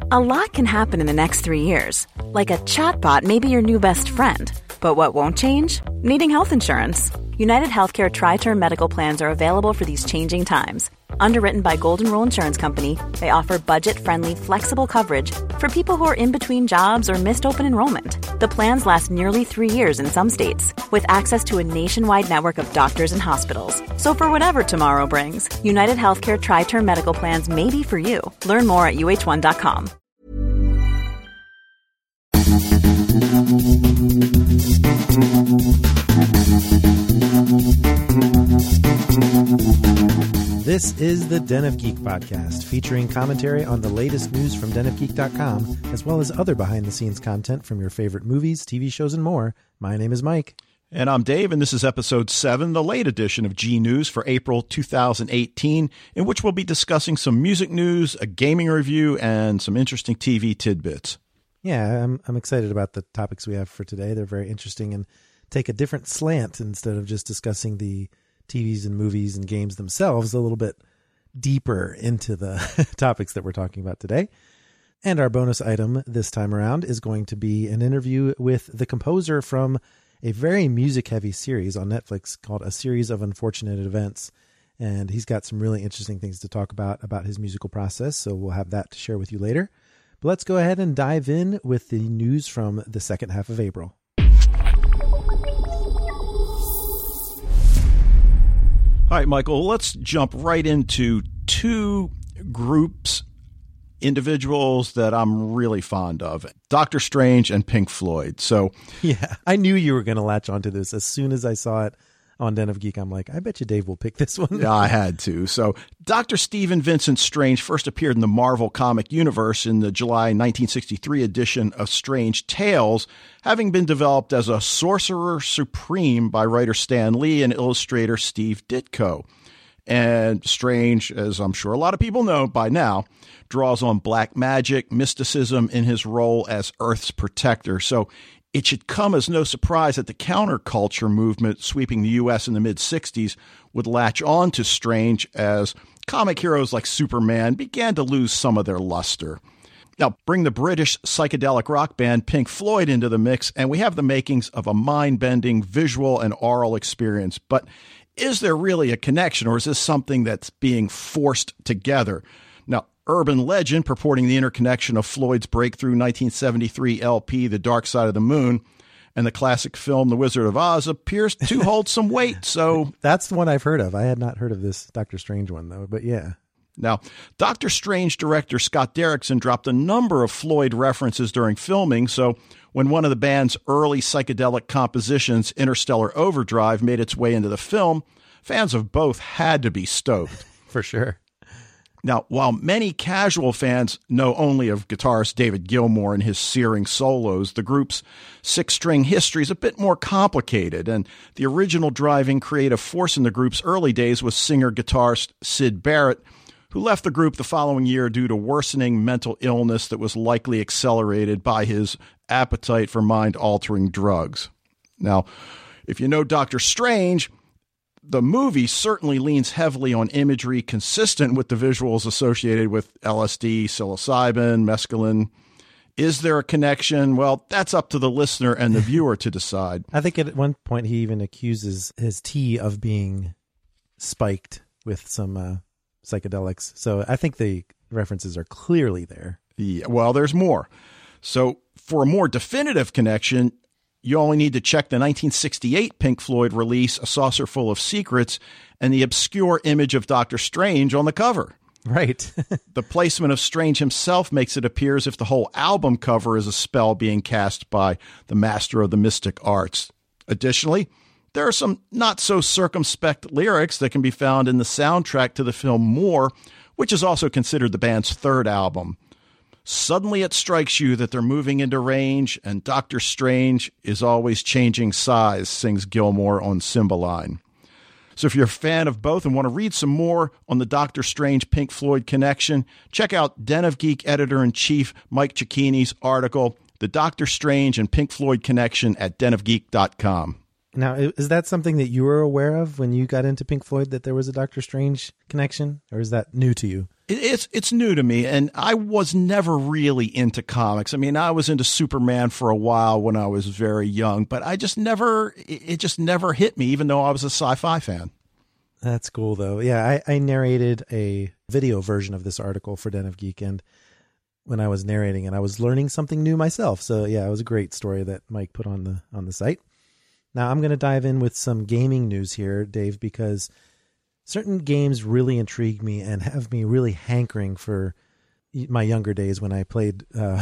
A lot can happen in the next 3 years. Like a chatbot may be your new best friend. But what won't change? Needing health insurance. United Healthcare Tri-Term Medical Plans are available for these changing times. Underwritten by Golden Rule Insurance Company, they offer budget-friendly, flexible coverage for people who are in between jobs or missed open enrollment. The plans last nearly 3 years in some states, with access to a nationwide network of doctors and hospitals. So for whatever tomorrow brings, United Healthcare Tri-Term Medical Plans may be for you. Learn more at uh1.com. This is the Den of Geek podcast, featuring commentary on the latest news from denofgeek.com, as well as other behind-the-scenes content from your favorite movies, TV shows, and more. My name is Mike. And I'm Dave, and this is episode 7, the late edition of G News for April 2018, in which we'll be discussing some music news, a gaming review, and some interesting TV tidbits. Yeah, I'm excited about the topics we have for today. They're very interesting and take a different slant instead of just discussing the TVs and movies and games themselves, a little bit deeper into the topics that we're talking about today. And our bonus item this time around is going to be an interview with the composer from a very music-heavy series on Netflix called A Series of Unfortunate Events. And he's got some really interesting things to talk about his musical process, so we'll have that to share with you later. But let's go ahead and dive in with the news from the second half of April. All right, Michael, let's jump right into two groups, individuals that I'm really fond of, Doctor Strange and Pink Floyd. So, yeah, I knew you were going to latch onto this. As soon as I saw it on Den of Geek, I'm like, I bet you Dave will pick this one. Yeah, I had to. So Dr. Stephen Vincent Strange first appeared in the Marvel comic universe in the July 1963 edition of Strange Tales, having been developed as a sorcerer supreme by writer Stan Lee and illustrator Steve Ditko. And Strange, as I'm sure a lot of people know by now, draws on black magic, mysticism in his role as Earth's protector. So it should come as no surprise that the counterculture movement sweeping the U.S. in the mid-'60s would latch on to Strange as comic heroes like Superman began to lose some of their luster. Now, bring the British psychedelic rock band Pink Floyd into the mix, and we have the makings of a mind-bending visual and oral experience. But is there really a connection, or is this something that's being forced together? Now, urban legend purporting the interconnection of Floyd's breakthrough 1973 LP, The Dark Side of the Moon, and the classic film, The Wizard of Oz, appears to hold some weight. So that's the one I've heard of. I had not heard of this Doctor Strange one, though, but yeah. Now, Doctor Strange director Scott Derrickson dropped a number of Floyd references during filming, so when one of the band's early psychedelic compositions, Interstellar Overdrive, made its way into the film, fans of both had to be stoked. For sure. Now, while many casual fans know only of guitarist David Gilmour and his searing solos, the group's six-string history is a bit more complicated, and the original driving creative force in the group's early days was singer-guitarist Syd Barrett, who left the group the following year due to worsening mental illness that was likely accelerated by his appetite for mind-altering drugs. Now, if you know Doctor Strange, the movie certainly leans heavily on imagery consistent with the visuals associated with LSD, psilocybin, mescaline. Is there a connection? Well, that's up to the listener and the viewer to decide. I think at one point he even accuses his tea of being spiked with some psychedelics. So I think the references are clearly there. Yeah, well, there's more. So for a more definitive connection, you only need to check the 1968 Pink Floyd release, A Saucer Full of Secrets, and the obscure image of Doctor Strange on the cover. Right. The placement of Strange himself makes it appear as if the whole album cover is a spell being cast by the master of the mystic arts. Additionally, there are some not-so-circumspect lyrics that can be found in the soundtrack to the film More, which is also considered the band's third album. Suddenly it strikes you that they're moving into range, and Doctor Strange is always changing size, sings Gilmour on Cymbeline. So if you're a fan of both and want to read some more on the Doctor Strange Pink Floyd connection, check out Den of Geek editor-in-chief Mike Cicchini's article, The Doctor Strange and Pink Floyd Connection at denofgeek.com. Now, is that something that you were aware of when you got into Pink Floyd, that there was a Doctor Strange connection, or is that new to you? It's new to me, and I was never really into comics. I mean, I was into Superman for a while when I was very young, but it just never hit me, even though I was a sci-fi fan. That's cool, though. Yeah, I narrated a video version of this article for Den of Geek, and when I was narrating, and I was learning something new myself. So yeah, it was a great story that Mike put on the site. Now I'm going to dive in with some gaming news here, Dave, because certain games really intrigue me and have me really hankering for my younger days when I played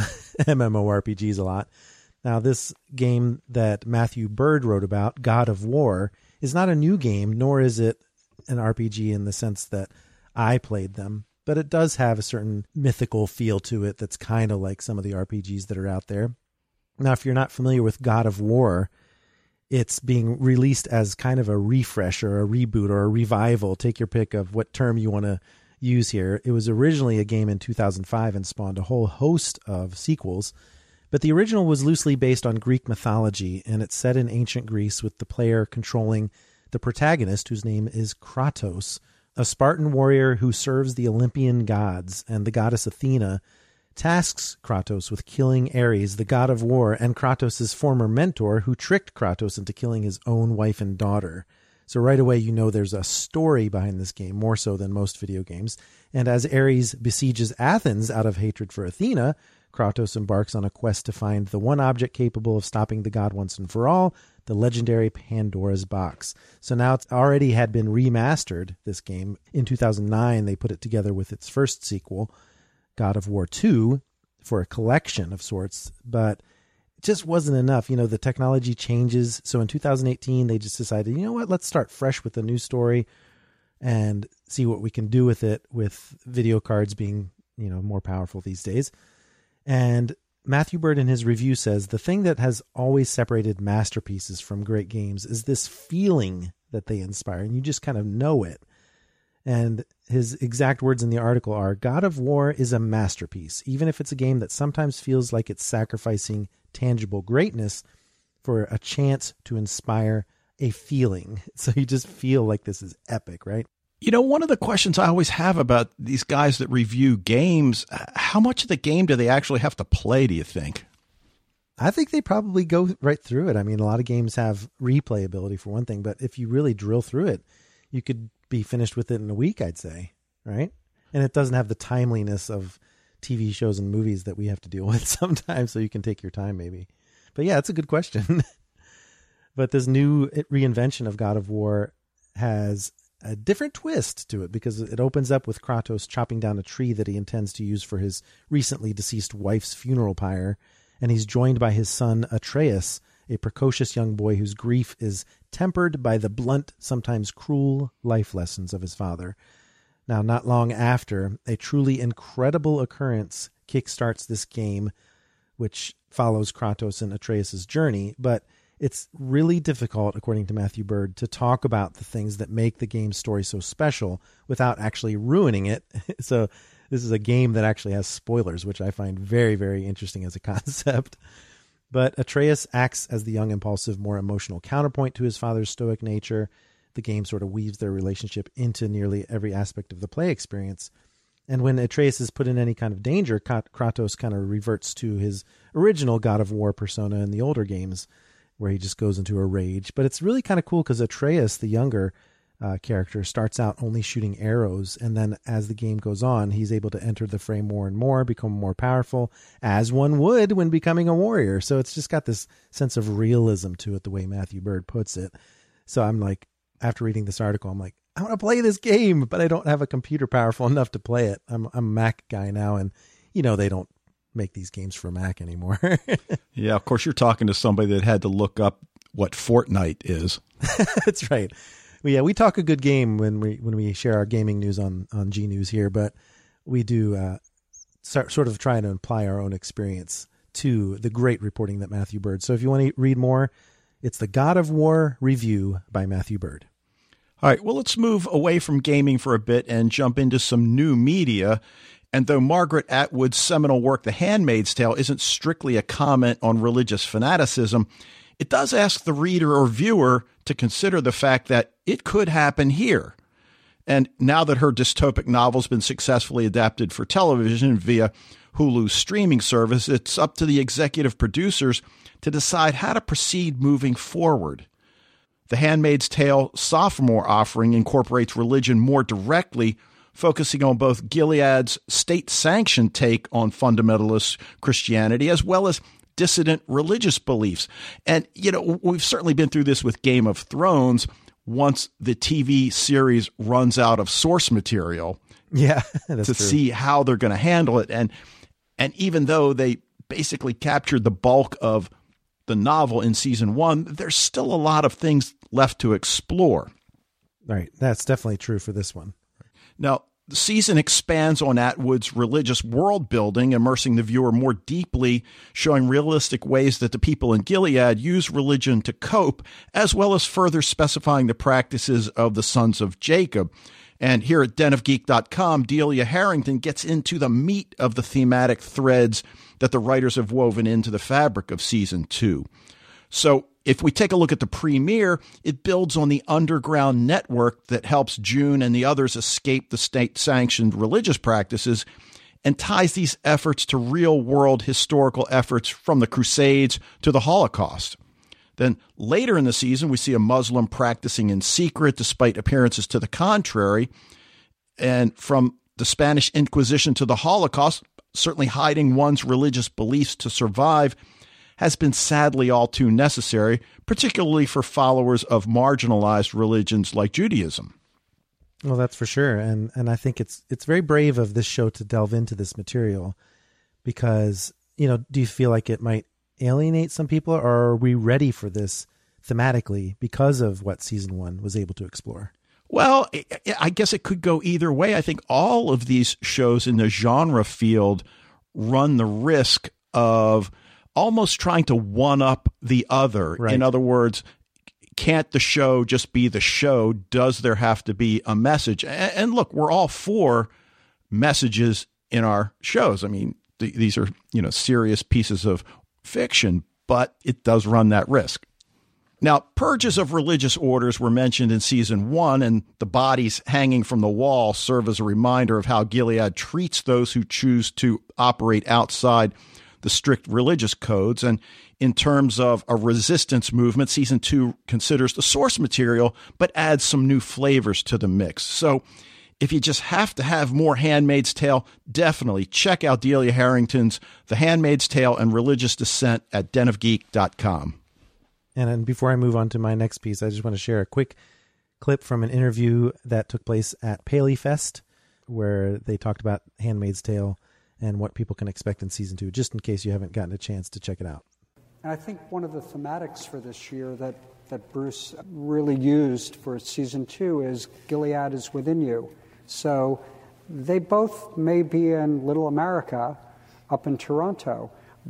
MMORPGs a lot. Now, this game that Matthew Bird wrote about, God of War, is not a new game, nor is it an RPG in the sense that I played them, but it does have a certain mythical feel to it that's kind of like some of the RPGs that are out there. Now, if you're not familiar with God of War, it's being released as kind of a refresh or a reboot or a revival. Take your pick of what term you want to use here. It was originally a game in 2005 and spawned a whole host of sequels, but the original was loosely based on Greek mythology, and it's set in ancient Greece with the player controlling the protagonist, whose name is Kratos, a Spartan warrior who serves the Olympian gods, and the goddess Athena tasks Kratos with killing Ares, the god of war, and Kratos' former mentor, who tricked Kratos into killing his own wife and daughter. So right away, you know there's a story behind this game, more so than most video games. And as Ares besieges Athens out of hatred for Athena, Kratos embarks on a quest to find the one object capable of stopping the god once and for all, the legendary Pandora's box. So now it's already had been remastered, this game. In 2009, they put it together with its first sequel, God of War 2, for a collection of sorts, but it just wasn't enough. You know, the technology changes. So in 2018, they just decided, you know what, let's start fresh with a new story and see what we can do with it, with video cards being, you know, more powerful these days. And Matthew Bird in his review says, the thing that has always separated masterpieces from great games is this feeling that they inspire, and you just kind of know it. And his exact words in the article are, God of War is a masterpiece, even if it's a game that sometimes feels like it's sacrificing tangible greatness for a chance to inspire a feeling. So you just feel like this is epic, right? You know, one of the questions I always have about these guys that review games, how much of the game do they actually have to play, do you think? I think they probably go right through it. I mean, a lot of games have replayability for one thing, but if you really drill through it, you could be finished with it in a week, I'd say, right? And it doesn't have the timeliness of TV shows and movies that we have to deal with sometimes, so you can take your time maybe. But yeah, it's a good question. But this new reinvention of God of War has a different twist to it, because it opens up with Kratos chopping down a tree that he intends to use for his recently deceased wife's funeral pyre, and he's joined by his son Atreus, a precocious young boy whose grief is tempered by the blunt, sometimes cruel life lessons of his father. Now, not long after, a truly incredible occurrence kickstarts this game, which follows Kratos and Atreus' journey, but it's really difficult, according to Matthew Bird, to talk about the things that make the game's story so special without actually ruining it. So this is a game that actually has spoilers, which I find very, very interesting as a concept. But Atreus acts as the young, impulsive, more emotional counterpoint to his father's stoic nature. The game sort of weaves their relationship into nearly every aspect of the play experience. And when Atreus is put in any kind of danger, Kratos kind of reverts to his original God of War persona in the older games, where he just goes into a rage. But it's really kind of cool because Atreus, the younger character, starts out only shooting arrows, and then as the game goes on, he's able to enter the frame more and more, become more powerful, as one would when becoming a warrior. So it's just got this sense of realism to it, the way Matthew Bird puts it. So I'm like, after reading this article, I'm like, I want to play this game, but I don't have a computer powerful enough to play it. I'm a Mac guy now, and you know they don't make these games for Mac anymore. Yeah, of course, you're talking to somebody that had to look up what Fortnite is. That's right. Well, yeah, we talk a good game when we share our gaming news on G News here, but we do sort of try to apply our own experience to the great reporting that Matthew Bird. So if you want to read more, it's the God of War review by Matthew Bird. All right, well, let's move away from gaming for a bit and jump into some new media. And though Margaret Atwood's seminal work, The Handmaid's Tale, isn't strictly a comment on religious fanaticism, it does ask the reader or viewer to consider the fact that it could happen here. And now that her dystopic novel's been successfully adapted for television via Hulu's streaming service, it's up to the executive producers to decide how to proceed moving forward. The Handmaid's Tale sophomore offering incorporates religion more directly, focusing on both Gilead's state-sanctioned take on fundamentalist Christianity as well as dissident religious beliefs. And, we've certainly been through this with Game of Thrones. Once the TV series runs out of source material, that's to true. see how they're going to handle it. And even though they basically captured the bulk of the novel in season 1, there's still a lot of things left to explore. Right. That's definitely true for this one. Now, the season expands on Atwood's religious world building, immersing the viewer more deeply, showing realistic ways that the people in Gilead use religion to cope, as well as further specifying the practices of the sons of Jacob. And here at denofgeek.com, Delia Harrington gets into the meat of the thematic threads that the writers have woven into the fabric of season 2. So if we take a look at the premiere, it builds on the underground network that helps June and the others escape the state-sanctioned religious practices and ties these efforts to real-world historical efforts from the Crusades to the Holocaust. Then later in the season, we see a Muslim practicing in secret despite appearances to the contrary. And from the Spanish Inquisition to the Holocaust, certainly hiding one's religious beliefs to survive has been sadly all too necessary, particularly for followers of marginalized religions like Judaism. Well, that's for sure. And I think it's very brave of this show to delve into this material because, do you feel like it might alienate some people, or are we ready for this thematically because of what season 1 was able to explore? Well, I guess it could go either way. I think all of these shows in the genre field run the risk of almost trying to one-up the other. Right. In other words, can't the show just be the show? Does there have to be a message? And look, we're all for messages in our shows. I mean, these are, serious pieces of fiction, but it does run that risk. Now, purges of religious orders were mentioned in season 1, and the bodies hanging from the wall serve as a reminder of how Gilead treats those who choose to operate outside the strict religious codes. And in terms of a resistance movement, season 2 considers the source material, but adds some new flavors to the mix. So if you just have to have more Handmaid's Tale, definitely check out Delia Harrington's The Handmaid's Tale and Religious Dissent at denofgeek.com. And before I move on to my next piece, I just want to share a quick clip from an interview that took place at Paley Fest, where they talked about Handmaid's Tale and what people can expect in season 2, just in case you haven't gotten a chance to check it out. And I think one of the thematics for this year that Bruce really used for season 2 is Gilead is within you. So they both may be in Little America up in Toronto,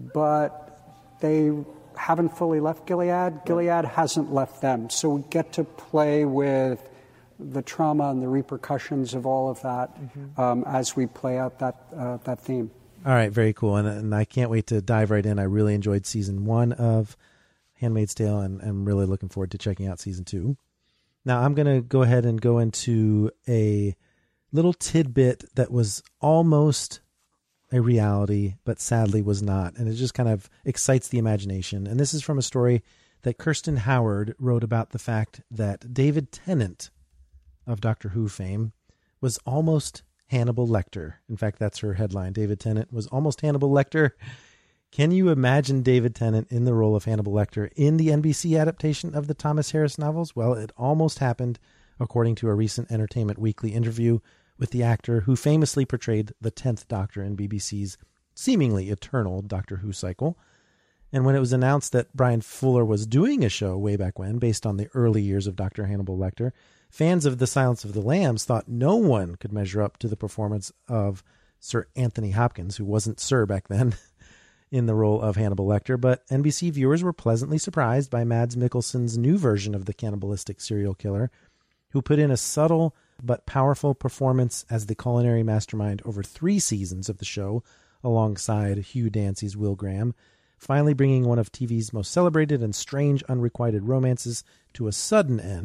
but they haven't fully left Gilead. Gilead hasn't left them. So we get to play with the trauma and the repercussions of all of that as we play out that theme. All right, very cool. And I can't wait to dive right in. I really enjoyed season 1 of Handmaid's Tale, and I'm really looking forward to checking out season 2. Now, I'm going to go ahead and go into a little tidbit that was almost a reality, but sadly was not. And it just kind of excites the imagination. And this is from a story that Kirsten Howard wrote about the fact that David Tennant of Doctor Who fame was almost Hannibal Lecter. In fact, that's her headline. David Tennant was almost Hannibal Lecter. Can you imagine David Tennant in the role of Hannibal Lecter in the NBC adaptation of the Thomas Harris novels? Well, it almost happened, according to a recent Entertainment Weekly interview with the actor who famously portrayed the 10th Doctor in BBC's seemingly eternal Doctor Who cycle. And when it was announced that Brian Fuller was doing a show way back when, based on the early years of Dr. Hannibal Lecter, fans of The Silence of the Lambs thought no one could measure up to the performance of Sir Anthony Hopkins, who wasn't Sir back then, in the role of Hannibal Lecter. But NBC viewers were pleasantly surprised by Mads Mikkelsen's new version of the cannibalistic serial killer, who put in a subtle but powerful performance as the culinary mastermind over 3 seasons of the show, alongside Hugh Dancy's Will Graham, finally bringing one of TV's most celebrated and strange unrequited romances to a sudden end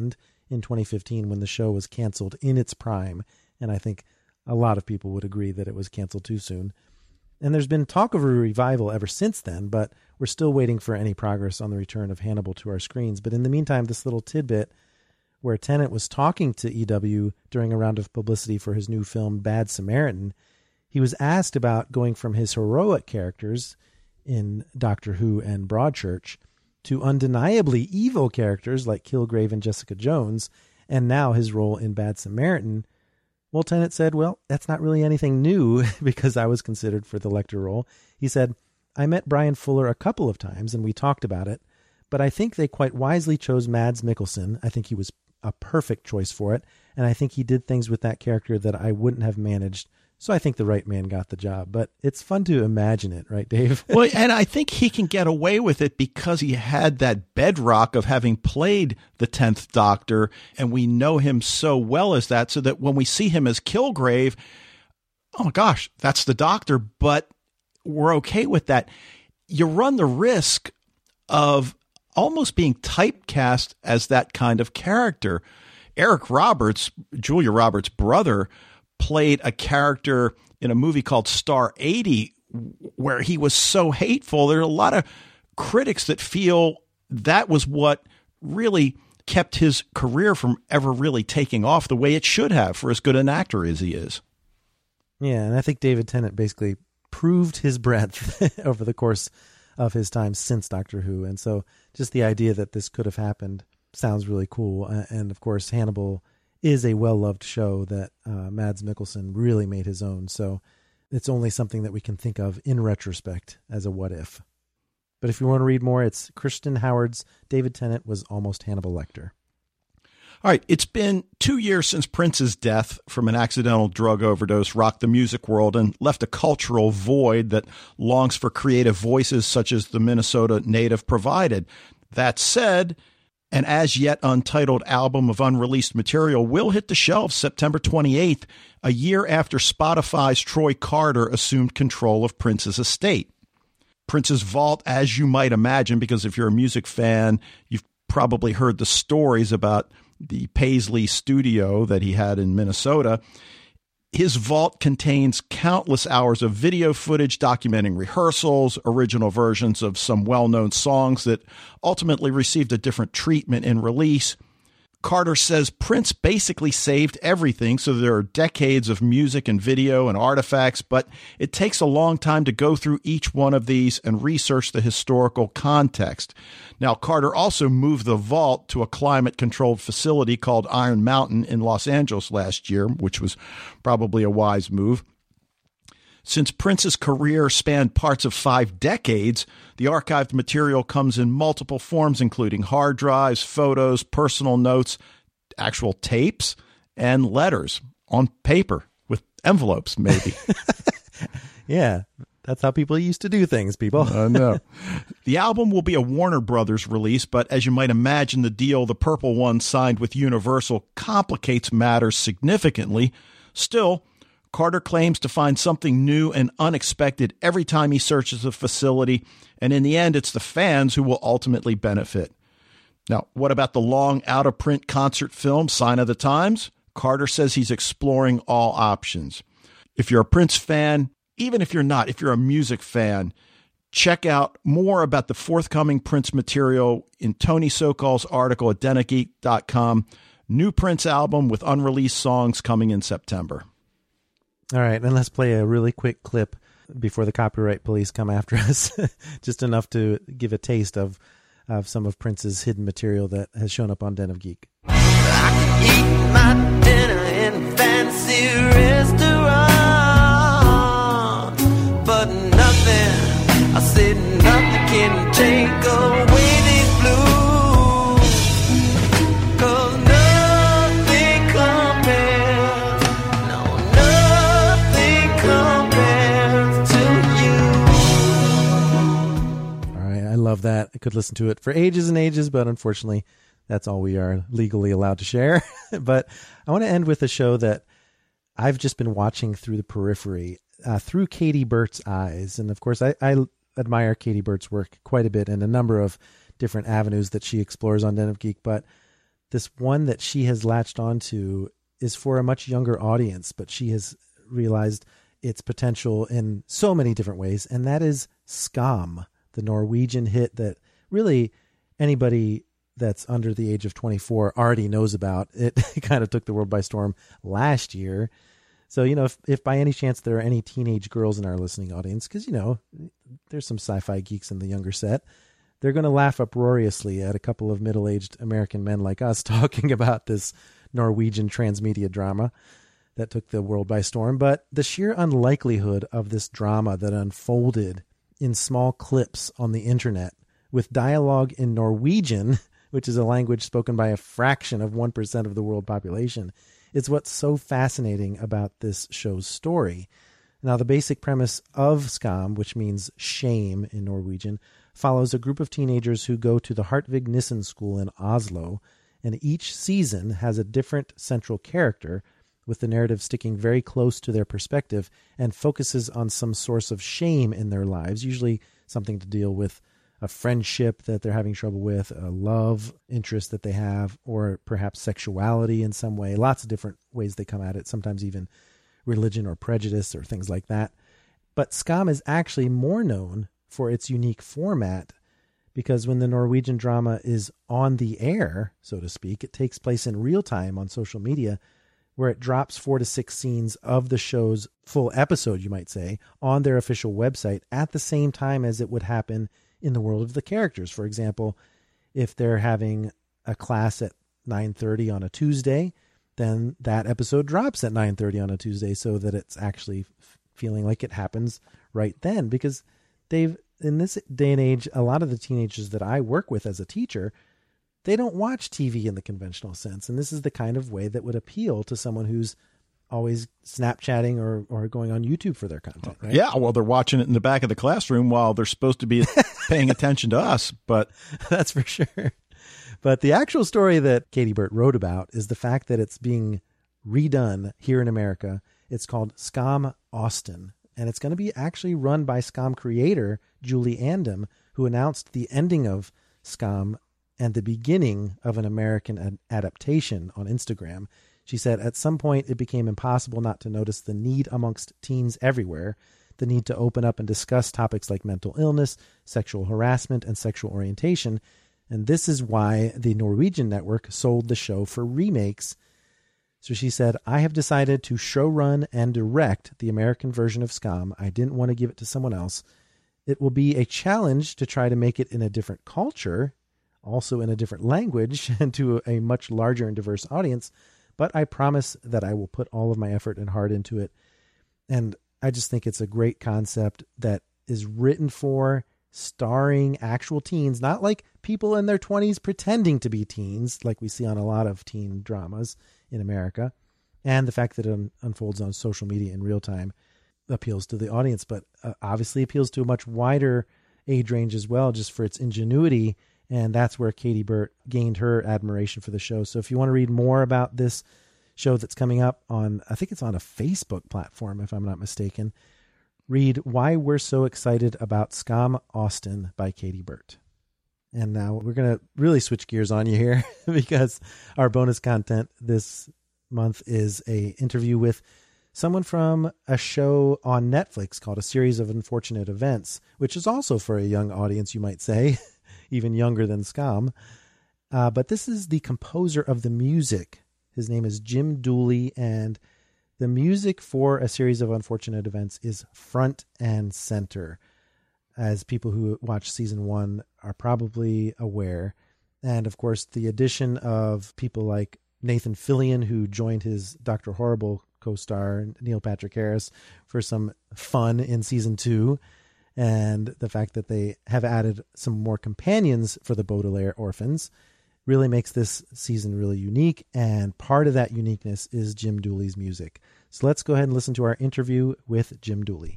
in 2015 when the show was canceled in its prime. And I think a lot of people would agree that it was canceled too soon. And there's been talk of a revival ever since then, but we're still waiting for any progress on the return of Hannibal to our screens. But in the meantime, this little tidbit where Tennant was talking to EW during a round of publicity for his new film Bad Samaritan, he was asked about going from his heroic characters in Doctor Who and Broadchurch to undeniably evil characters like Kilgrave and Jessica Jones, and now his role in Bad Samaritan. Well, Tennant said, well, that's not really anything new because I was considered for the Lecter role. He said, I met Brian Fuller a couple of times and we talked about it, but I think they quite wisely chose Mads Mikkelsen. I think he was a perfect choice for it, and I think he did things with that character that I wouldn't have managed. So I think the right man got the job, but it's fun to imagine it, right, Dave? Well, and I think he can get away with it because he had that bedrock of having played the 10th Doctor, and we know him so well as that, so that when we see him as Kilgrave, oh my gosh, that's the Doctor, but we're okay with that. You run the risk of almost being typecast as that kind of character. Eric Roberts, Julia Roberts' brother, played a character in a movie called Star 80 where he was so hateful. There are a lot of critics that feel that was what really kept his career from ever really taking off the way it should have for as good an actor as he is. Yeah, and I think David Tennant basically proved his breadth over the course of his time since Doctor Who. And so just the idea that this could have happened sounds really cool. And of course, Hannibal is a well-loved show that Mads Mikkelsen really made his own. So it's only something that we can think of in retrospect as a what if. But if you want to read more, it's Kristen Howard's David Tennant Was Almost Hannibal Lecter. All right, it's been 2 years since Prince's death from an accidental drug overdose rocked the music world and left a cultural void that longs for creative voices such as the Minnesota native provided. That said, an as-yet untitled album of unreleased material will hit the shelves September 28th, a year after Spotify's Troy Carter assumed control of Prince's estate. Prince's vault, as you might imagine, because if you're a music fan, you've probably heard the stories about the Paisley studio that he had in Minnesota. His vault contains countless hours of video footage documenting rehearsals, original versions of some well-known songs that ultimately received a different treatment in release. Carter says Prince basically saved everything, so there are decades of music and video and artifacts, but it takes a long time to go through each one of these and research the historical context. Now, Carter also moved the vault to a climate-controlled facility called Iron Mountain in Los Angeles last year, which was probably a wise move. Since Prince's career spanned parts of 5 decades, the archived material comes in multiple forms, including hard drives, photos, personal notes, actual tapes, and letters on paper with envelopes, maybe. Yeah, that's how people used to do things, people. I know. The album will be a Warner Brothers release, but as you might imagine, the deal the Purple One signed with Universal complicates matters significantly. Still, Carter claims to find something new and unexpected every time he searches the facility, and in the end, it's the fans who will ultimately benefit. Now, what about the long out-of-print concert film, Sign of the Times? Carter says he's exploring all options. If you're a Prince fan, even if you're not, if you're a music fan, check out more about the forthcoming Prince material in Tony Sokol's article at DennaGeek.com. New Prince album with unreleased songs coming in September. All right, and let's play a really quick clip before the copyright police come after us, just enough to give a taste of some of Prince's hidden material that has shown up on Den of Geek. I could eat my dinner in a fancy restaurant, but nothing, I said nothing can take away these blues, 'cause nothing compares, no, nothing compares to you. All right, I love that. I could listen to it for ages and ages, but unfortunately, that's all we are legally allowed to share. But I want to end with a show that I've just been watching through the periphery, through Katie Burt's eyes. And of course, I admire Katie Burt's work quite a bit in a number of different avenues that she explores on Den of Geek. But this one that she has latched onto is for a much younger audience, but she has realized its potential in so many different ways, and that is Skam, the Norwegian hit that really anybody that's under the age of 24 already knows about. It kind of took the world by storm last year. So, if by any chance there are any teenage girls in our listening audience, because, there's some sci-fi geeks in the younger set, they're going to laugh uproariously at a couple of middle-aged American men like us talking about this Norwegian transmedia drama that took the world by storm. But the sheer unlikelihood of this drama that unfolded in small clips on the internet with dialogue in Norwegian, which is a language spoken by a fraction of 1% of the world population, is what's so fascinating about this show's story. Now, the basic premise of Skam, which means shame in Norwegian, follows a group of teenagers who go to the Hartvig Nissen School in Oslo, and each season has a different central character, with the narrative sticking very close to their perspective and focuses on some source of shame in their lives, usually something to deal with a friendship that they're having trouble with, a love interest that they have, or perhaps sexuality in some way. Lots of different ways they come at it, sometimes even religion or prejudice or things like that. But Skam is actually more known for its unique format because when the Norwegian drama is on the air, so to speak, it takes place in real time on social media, where it drops 4 to 6 scenes of the show's full episode, you might say, on their official website at the same time as it would happen in the world of the characters. For example, if they're having a class at 9:30 on a Tuesday, then that episode drops at 9:30 on a Tuesday so that it's actually feeling like it happens right then. Because in this day and age, a lot of the teenagers that I work with as a teacher, they don't watch TV in the conventional sense. And this is the kind of way that would appeal to someone who's always Snapchatting or going on YouTube for their content, right? Yeah, well, they're watching it in the back of the classroom while they're supposed to be paying attention to us, but that's for sure. But the actual story that Katie Burt wrote about is the fact that it's being redone here in America. It's called Skam Austin, and it's going to be actually run by Skam creator Julie Andem, who announced the ending of Skam and the beginning of an American adaptation on Instagram. She said, at some point, it became impossible not to notice the need amongst teens everywhere, the need to open up and discuss topics like mental illness, sexual harassment, and sexual orientation. And this is why the Norwegian network sold the show for remakes. So she said, I have decided to showrun and direct the American version of Skam. I didn't want to give it to someone else. It will be a challenge to try to make it in a different culture, also in a different language, and to a much larger and diverse audience. But I promise that I will put all of my effort and heart into it. And I just think it's a great concept that is written for, starring actual teens, not like people in their 20s pretending to be teens, like we see on a lot of teen dramas in America. And the fact that it unfolds on social media in real time appeals to the audience, but obviously appeals to a much wider age range as well, just for its ingenuity. And that's where Katie Burt gained her admiration for the show. So if you want to read more about this show that's coming up on, I think it's on a Facebook platform, if I'm not mistaken, read Why We're So Excited About Skam Austin by Katie Burt. And now we're going to really switch gears on you here because our bonus content this month is a interview with someone from a show on Netflix called A Series of Unfortunate Events, which is also for a young audience, you might say. Even younger than Skam. But this is the composer of the music. His name is Jim Dooley, and the music for A Series of Unfortunate Events is front and center, as people who watch season 1 are probably aware. And of course, the addition of people like Nathan Fillion, who joined his Dr. Horrible co-star Neil Patrick Harris for some fun in season 2. And the fact that they have added some more companions for the Baudelaire orphans really makes this season really unique. And part of that uniqueness is Jim Dooley's music. So let's go ahead and listen to our interview with Jim Dooley.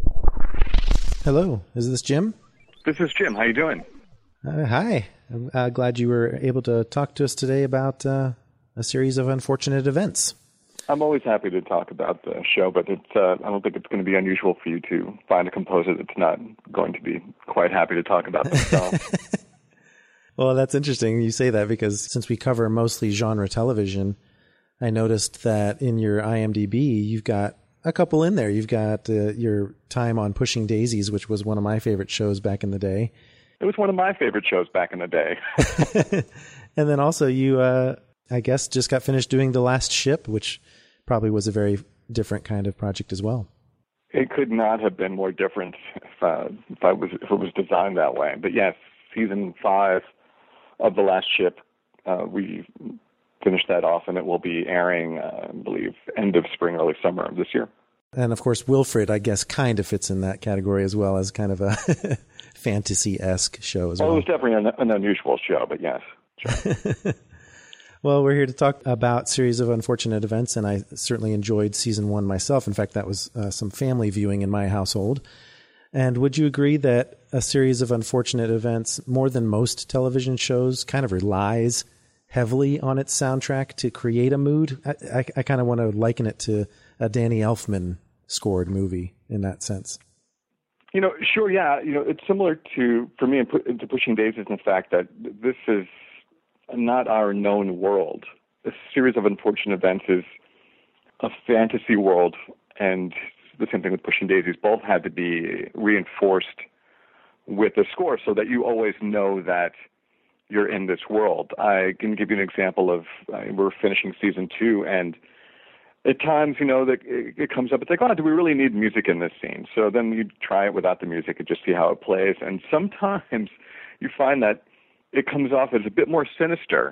Hello, is this Jim? This is Jim. How you doing? Hi. I'm glad you were able to talk to us today about A Series of Unfortunate Events. I'm always happy to talk about the show, but I don't think it's going to be unusual for you to find a composer that's not going to be quite happy to talk about themselves. Well, that's interesting you say that, because since we cover mostly genre television, I noticed that in your IMDb, you've got a couple in there. You've got your time on Pushing Daisies, which was one of my favorite shows back in the day. It was one of my favorite shows back in the day. And then also you, I guess, just got finished doing The Last Ship, which probably was a very different kind of project as well. It could not have been more different if it was designed that way. But yes, season 5 of The Last Ship, we finished that off, and it will be airing, I believe, end of spring, early summer of this year. And of course, Wilfred, I guess, kind of fits in that category as well, as kind of a fantasy-esque show as well. It was definitely an unusual show, but yes. Sure. Well, we're here to talk about Series of Unfortunate Events, and I certainly enjoyed season 1 myself. In fact, that was some family viewing in my household. And would you agree that A Series of Unfortunate Events, more than most television shows, kind of relies heavily on its soundtrack to create a mood? I kind of want to liken it to a Danny Elfman scored movie in that sense. Sure, yeah. It's similar to, for me, to Pushing Daisies in the fact that this is not our known world. A Series of Unfortunate Events is a fantasy world, and the same thing with Pushing Daisies. Both had to be reinforced with the score so that you always know that you're in this world. I can give you an example of, we're finishing season 2, and at times, that it comes up, it's like, do we really need music in this scene? So then you try it without the music and just see how it plays. And sometimes you find that it comes off as a bit more sinister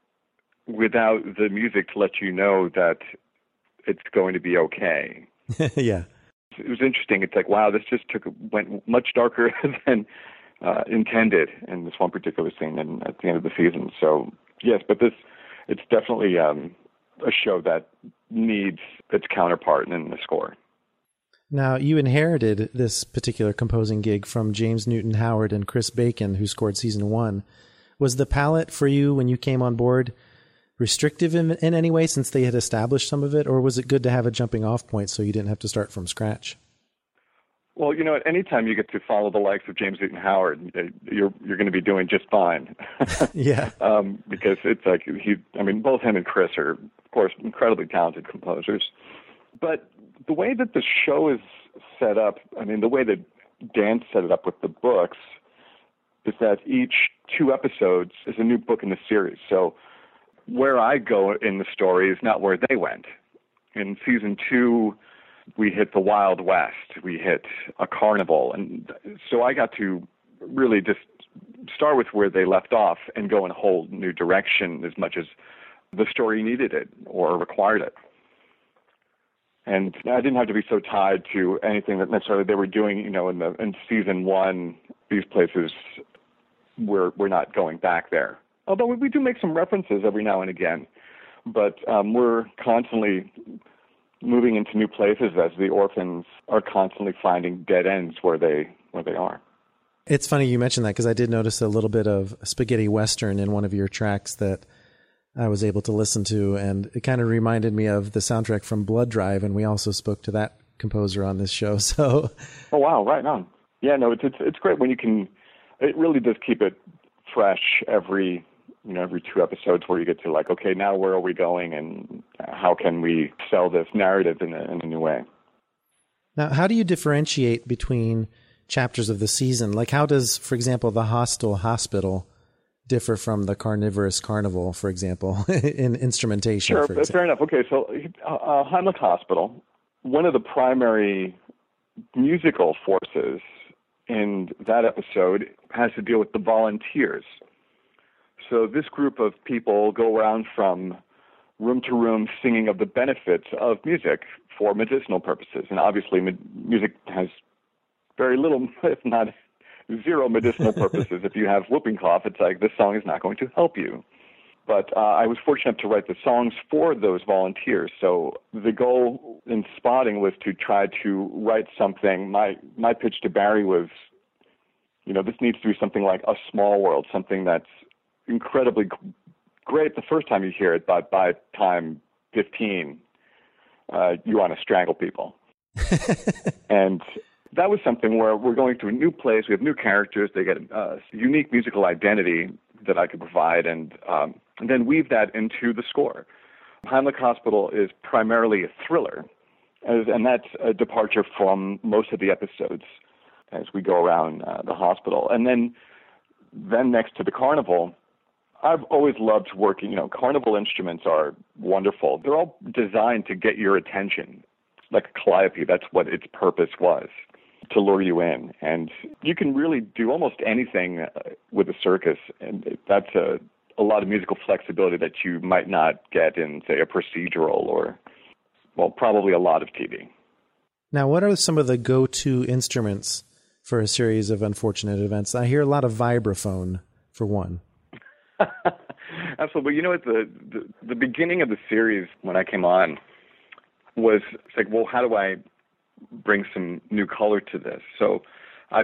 without the music to let you know that it's going to be okay. Yeah. It was interesting. It's like, wow, this just went much darker than intended in this one particular scene and at the end of the season. So, yes, but it's definitely a show that needs its counterpart in the score. Now, you inherited this particular composing gig from James Newton Howard and Chris Bacon, who scored season 1. Was the palette for you when you came on board restrictive in any way since they had established some of it, or was it good to have a jumping off point so you didn't have to start from scratch? Well, at any time you get to follow the likes of James Newton Howard, you're going to be doing just fine. Yeah. Because it's like both him and Chris are, of course, incredibly talented composers. But the way that the show is set up, the way that Dan set it up with the books, is that each 2 episodes is a new book in the series. So where I go in the story is not where they went. In season 2, we hit the Wild West. We hit a carnival. And so I got to really just start with where they left off and go in a whole new direction as much as the story needed it or required it. And I didn't have to be so tied to anything that necessarily they were doing, in season 1, these places we're not going back there. Although we do make some references every now and again, but we're constantly moving into new places as the orphans are constantly finding dead ends where they are. It's funny you mentioned that, because I did notice a little bit of spaghetti western in one of your tracks that I was able to listen to, and it kind of reminded me of the soundtrack from Blood Drive, and we also spoke to that composer on this show. So, oh wow, right on. Yeah, no, it's great when you can. It really does keep it fresh every 2 episodes, where you get to like, okay, now where are we going, and how can we sell this narrative in a new way? Now, how do you differentiate between chapters of the season? Like, how does, for example, the Hostile Hospital differ from the Carnivorous Carnival, for example, in instrumentation? Sure, fair enough. Okay, so Heimlich Hospital, one of the primary musical forces in that episode has to deal with the volunteers. So this group of people go around from room to room singing of the benefits of music for medicinal purposes. And obviously music has very little, if not zero, medicinal purposes. If you have whooping cough, it's like this song is not going to help you. But I was fortunate to write the songs for those volunteers. So the goal in Spotting was to try to write something. My pitch to Barry was, this needs to be something like A Small World, something that's incredibly great the first time you hear it, but by time 15, you want to strangle people. And that was something where we're going to a new place. We have new characters. They get a unique musical identity that I could provide, and then weave that into the score. Heimlich Hospital is primarily a thriller, and that's a departure from most of the episodes as we go around the hospital. And then next to the carnival, I've always loved working. Carnival instruments are wonderful. They're all designed to get your attention, like a calliope. That's what its purpose was, to lure you in. And you can really do almost anything with a circus, and that's a lot of musical flexibility that you might not get in, say, a procedural or, well, probably a lot of TV. Now, what are some of the go-to instruments for a series of unfortunate events? I hear a lot of vibraphone, for one. Absolutely. At the beginning of the series, when I came on, was like, well, how do I bring some new color to this? So I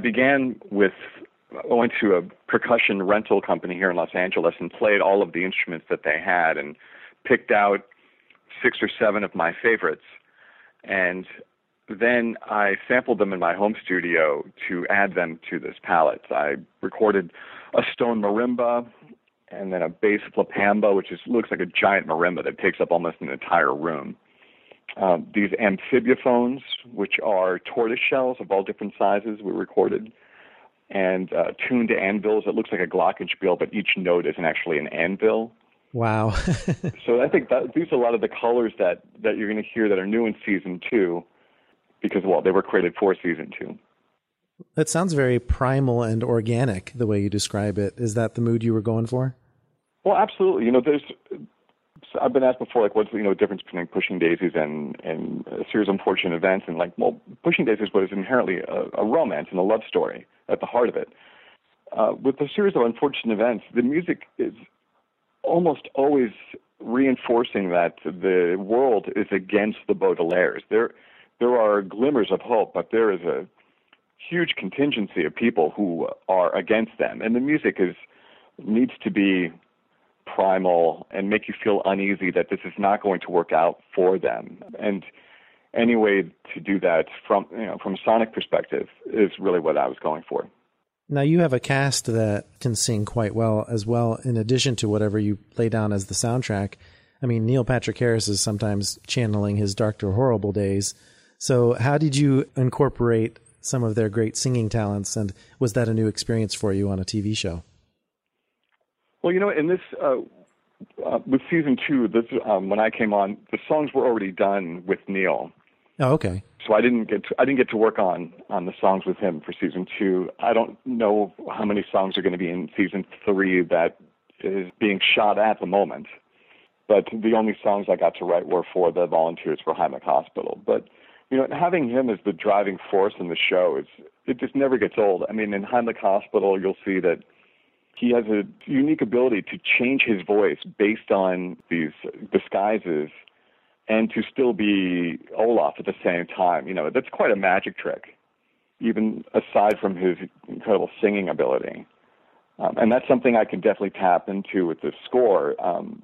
went to a percussion rental company here in Los Angeles and played all of the instruments that they had and picked out 6 or 7 of my favorites. And then I sampled them in my home studio to add them to this palette. I recorded a stone marimba and then a bass lapamba, which looks like a giant marimba that takes up almost an entire room. These amphibophones, which are tortoise shells of all different sizes, were recorded, and tuned anvils. It looks like a glockenspiel, but each note isn't actually an anvil. Wow. So I think these are a lot of the colors that you're going to hear that are new in Season 2 because, well, they were created for Season 2. That sounds very primal and organic, the way you describe it. Is that the mood you were going for? Well, absolutely. I've been asked before, like, what's the difference between Pushing Daisies and a series of unfortunate events? And Pushing Daisies was inherently a romance and a love story at the heart of it. With the series of unfortunate events, the music is almost always reinforcing that the world is against the Baudelaires. There are glimmers of hope, but there is a huge contingency of people who are against them, and the music needs to be primal and make you feel uneasy that this is not going to work out for them. And any way to do that from a sonic perspective is really what I was going for. Now, you have a cast that can sing quite well as well, in addition to whatever you lay down as the soundtrack. I mean, Neil Patrick Harris is sometimes channeling his Dr. Horrible days. So how did you incorporate some of their great singing talents, and was that a new experience for you on a TV show? Well, in this, with Season 2, when I came on, the songs were already done with Neil. Oh, okay. So I didn't get to work on the songs with him for Season 2. I don't know how many songs are going to be in Season 3 that is being shot at the moment. But the only songs I got to write were for the volunteers for Heimlich Hospital. But having him as the driving force in the show it just never gets old. I mean, in Heimlich Hospital, you'll see that he has a unique ability to change his voice based on these disguises and to still be Olaf at the same time. That's quite a magic trick, even aside from his incredible singing ability. And that's something I can definitely tap into with the score.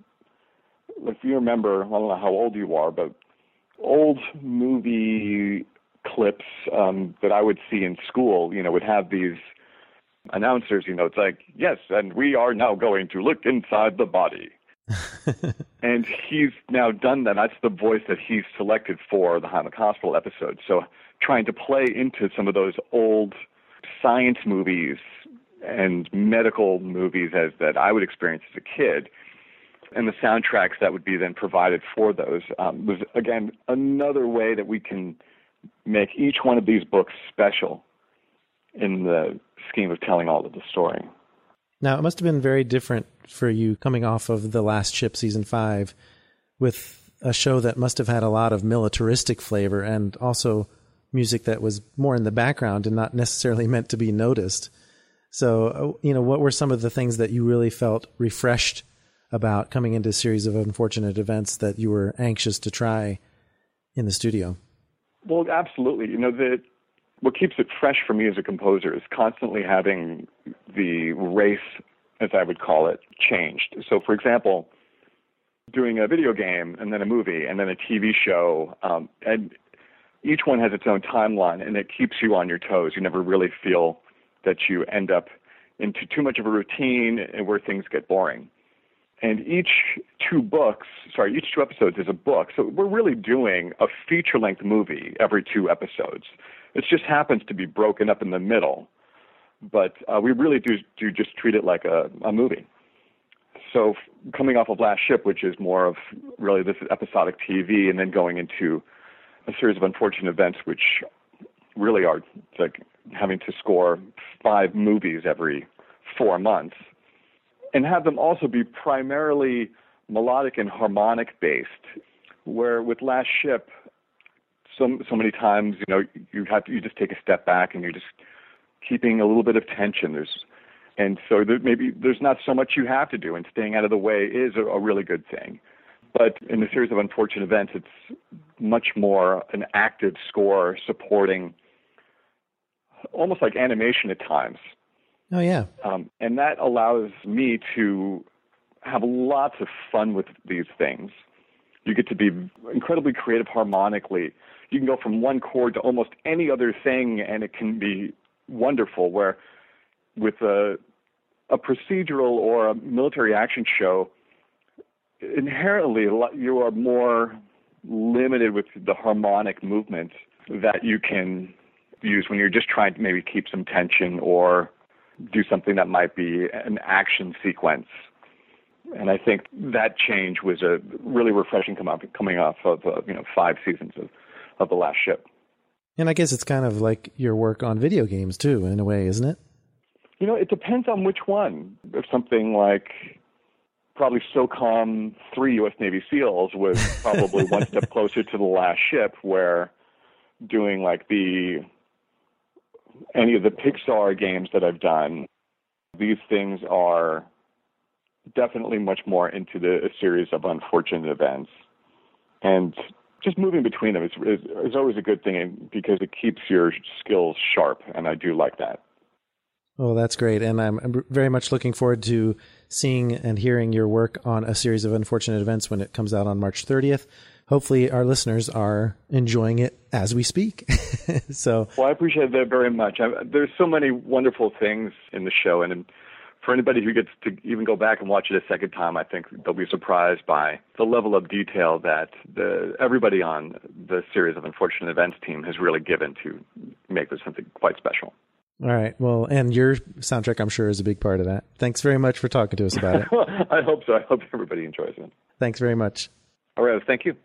If you remember, I don't know how old you are, but old movie clips that I would see in school, would have these announcers, it's like, yes, and we are now going to look inside the body. And he's now done that. That's the voice that he's selected for the Heimlich Hospital episode. So trying to play into some of those old science movies and medical movies that I would experience as a kid, and the soundtracks that would be then provided for those was, again, another way that we can make each one of these books special in the scheme of telling all of the story. Now, it must have been very different for you coming off of The Last Ship Season 5 with a show that must have had a lot of militaristic flavor and also music that was more in the background and not necessarily meant to be noticed. So, what were some of the things that you really felt refreshed about coming into a series of unfortunate events that you were anxious to try in the studio? Well, absolutely. What keeps it fresh for me as a composer is constantly having the race, as I would call it, changed. So, for example, doing a video game and then a movie and then a TV show, and each one has its own timeline, and it keeps you on your toes. You never really feel that you end up into too much of a routine and where things get boring. And each two episodes is a book. So we're really doing a feature-length movie every 2 episodes. It just happens to be broken up in the middle. But we really do just treat it like a movie. So coming off of Last Ship, which is more of really this is episodic TV, and then going into a series of unfortunate events, which really are like having to score 5 movies every 4 months, and have them also be primarily melodic and harmonic based, where with Last Ship, so many times, you just take a step back and you're just keeping a little bit of tension. There's not so much you have to do, and staying out of the way is a really good thing. But in the series of unfortunate events, it's much more an active score supporting almost like animation at times. Oh, yeah. And that allows me to have lots of fun with these things. You get to be incredibly creative harmonically. You can go from one chord to almost any other thing, and it can be wonderful, where with a procedural or a military action show, inherently you are more limited with the harmonic movement that you can use when you're just trying to maybe keep some tension or do something that might be an action sequence. And I think that change was a really refreshing coming off of 5 seasons of The Last Ship. And I guess it's kind of like your work on video games too, in a way, isn't it? It depends on which one. If something like probably SOCOM 3 U.S. Navy SEALs was probably one step closer to The Last Ship, where doing like any of the Pixar games that I've done, these things are definitely much more into a series of unfortunate events. And just moving between them is always a good thing because it keeps your skills sharp, and I do like that. Well, that's great. And I'm very much looking forward to seeing and hearing your work on A Series of Unfortunate Events when it comes out on March 30th. Hopefully our listeners are enjoying it as we speak. Well, I appreciate that very much. There's so many wonderful things in the show, and for anybody who gets to even go back and watch it a second time, I think they'll be surprised by the level of detail that everybody on the Series of Unfortunate Events team has really given to make this something quite special. All right. Well, and your soundtrack, I'm sure, is a big part of that. Thanks very much for talking to us about it. I hope so. I hope everybody enjoys it. Thanks very much. All right. Thank you.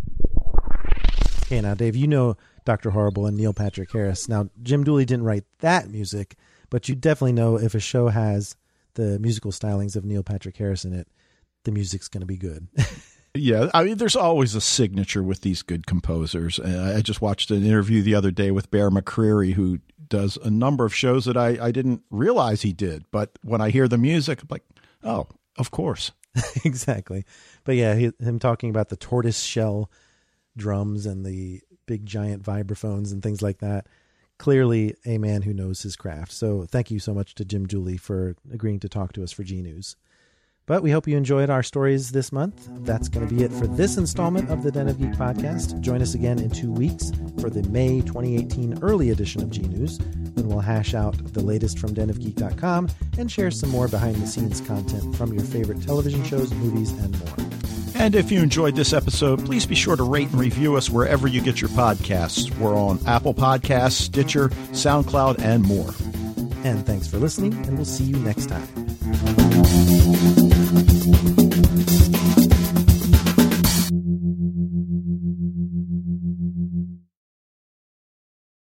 Okay, now, Dave, you know Dr. Horrible and Neil Patrick Harris. Now, Jim Dooley didn't write that music, but you definitely know if a show has the musical stylings of Neil Patrick Harris in it, the music's going to be good. Yeah, I mean, there's always a signature with these good composers. I just watched an interview the other day with Bear McCreary, who does a number of shows that I didn't realize he did. But when I hear the music, I'm like, oh, of course. Exactly. But yeah, him talking about the tortoise shell drums and the big giant vibraphones and things like that. Clearly a man who knows his craft. So thank you so much to Jim Dooley for agreeing to talk to us for G News. But we hope you enjoyed our stories this month. That's going to be it for this installment of the Den of Geek podcast. Join us again in 2 weeks for the May 2018 early edition of G News, when we'll hash out the latest from denofgeek.com and share some more behind-the-scenes content from your favorite television shows, movies, and more. And if you enjoyed this episode, please be sure to rate and review us wherever you get your podcasts. We're on Apple Podcasts, Stitcher, SoundCloud, and more. And thanks for listening, and we'll see you next time.